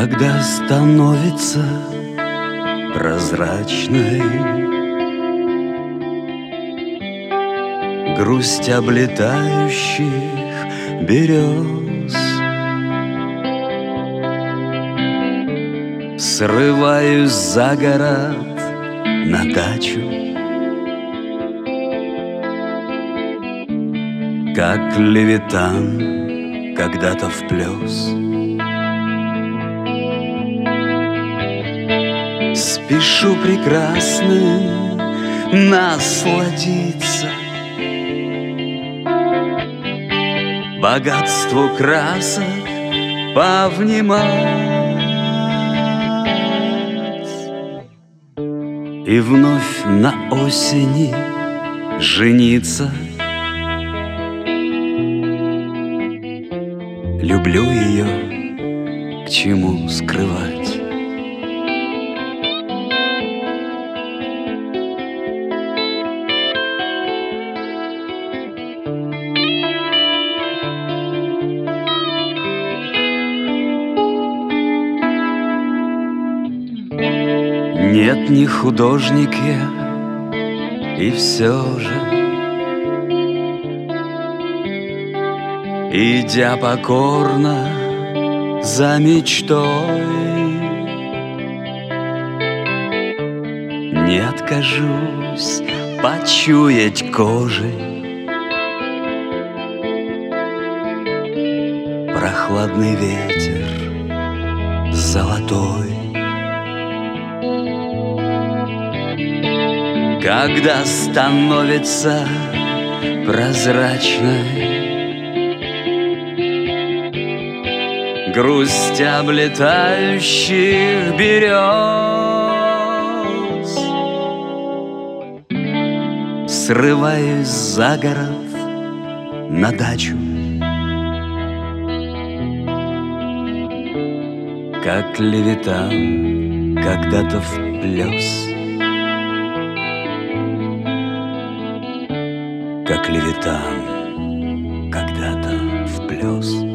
Когда становится прозрачной грусть облетающих берез, срываюсь за город на дачу, как левитан когда-то вплёс. Спешу прекрасным насладиться богатству красок, повнимать и вновь на осени жениться. Люблю ее, к чему скрывать. Нет, не художник я, и все же, идя покорно за мечтой, не откажусь почуять кожей прохладный ветер золотой. Когда становится прозрачной грусть облетающих берез, срываюсь за город на дачу, как левитан когда-то вплёс. Как левитан когда-то вплёс.